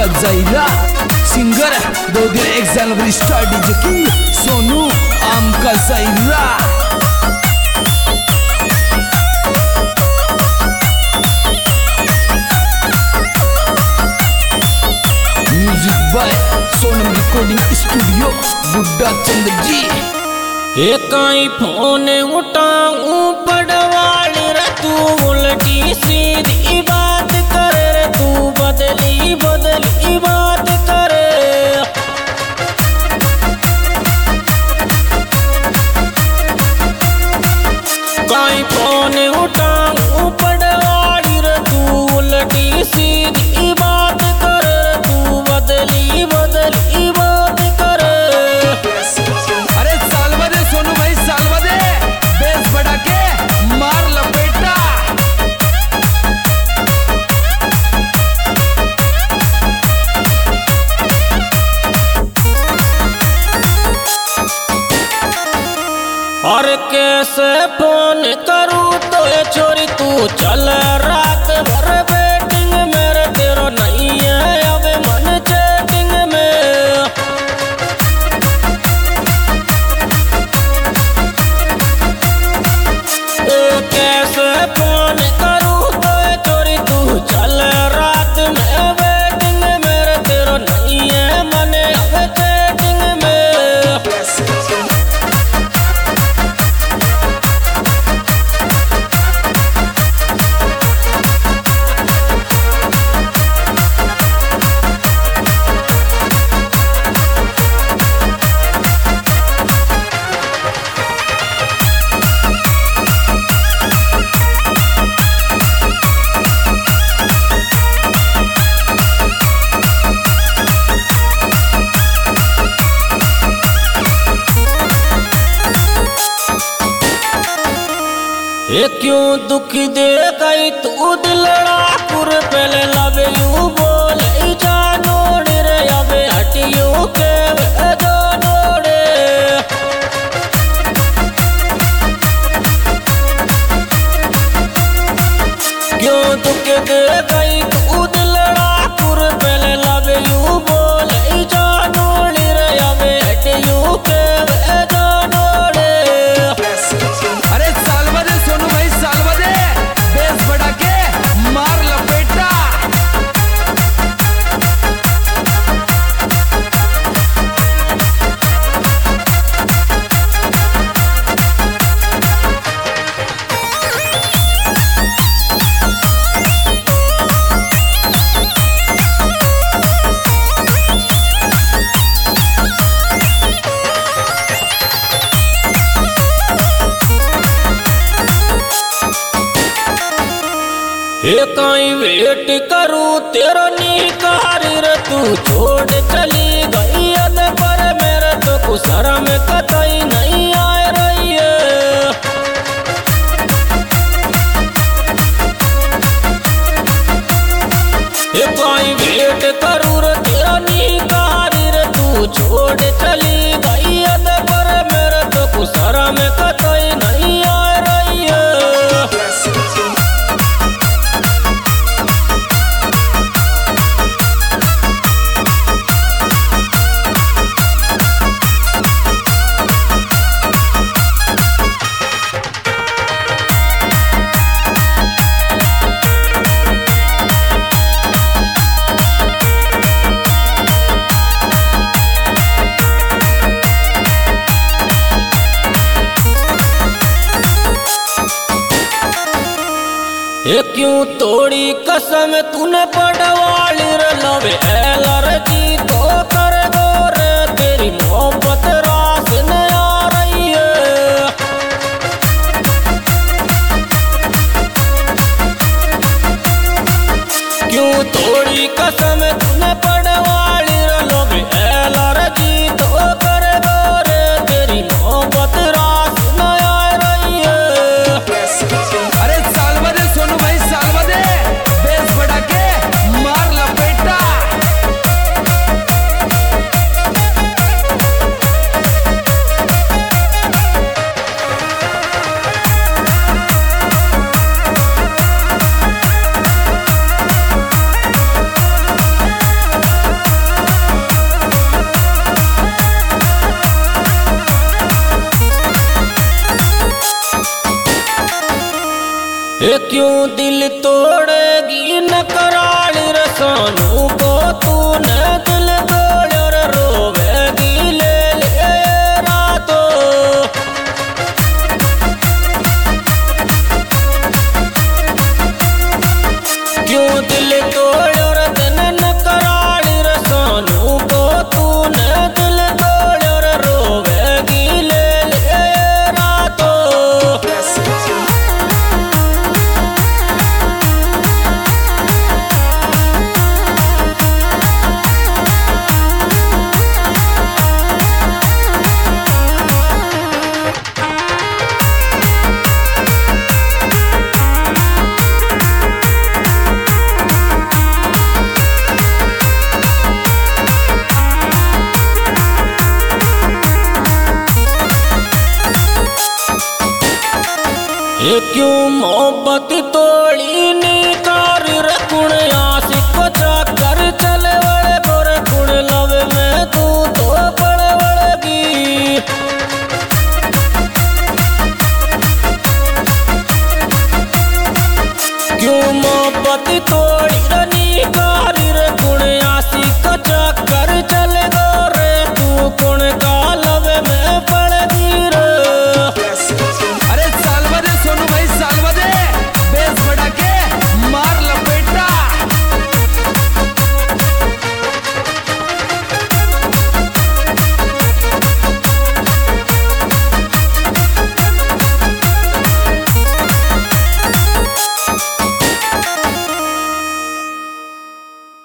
जाइरा singer 2 दिन 1 जनवरी star DJ king Sonu आम का जाइरा music by Sonam recording studio Buddha Chandra जी। एक फोन उठाऊं पड़वाड़ रे तू उल्टी सीधी बात करे रे तू बदली बदली बात करे काई फोन उठाऊं पड़वाड़ रे तू उल्टी सीधी बात करे रे तू बदली बदली बात करे। अरे सालवा दे सोनू भाई सालवा दे बेस बढ़ा के मार लपेटा। और कैसे फोन करूँ तो ये छोरी तू चल रात भर वेटिंग मेरे तेरा नहीं है अब मन चैटिंग में। कैसे फोन करूँ तो ये छोरी तू चल रात में वेटिंग मेरे तेरा नहीं है मन अब चैटिंग में। ये क्यों दुख दे गई तू दिलड़ा पुर पहले लव यू बोल जानोड़ रे अब हटियो के जानोड़े क्यों दुख दे गई तू दिलड़ा पुर पहले लव यू बोल जानोड़ रे अब हटियो के जानोड़े। अरे सालवा दे सोनू भाई सालवा दे बेस बढ़ा के मार लपेटा। ये कहीं वेट करूं तेरा निकार रे तू छोड़ चली गई अद पर मेरे तो कुछ शर्म कतई नहीं आ रही है। ये कहीं वेट करूं रे तेरा निकार रे तू छोड़ चली गई अद पर मेरे तो कुछ शर्म कतई नहीं आ रही है। ये क्यों तोड़ी कसम तूने पड़वाली रे लवे एलर्जी तो कर दो रे तेरी मोहब्बत रास न आ रही है। क्यों तोड़ी कसम तूने पड़वाली रे लवे एलर्जी तो कर दो रे तेरी मोहब्बत रास न आ रही है। अरे सालवा दे सोनू भाई सालवा दे बेस बढ़ा के मार लपेटा। क्यों दिल तोड़ेगी नकराली रसानू को तूने दिल तोड़ और रोवेगी ले ले रातों। क्यों दिल तोड़ और दिन नकराली रसानू को तूने दिल तोड़ और रोवेगी ले ले रातों। ये क्यों मोहब्बत तोड़ी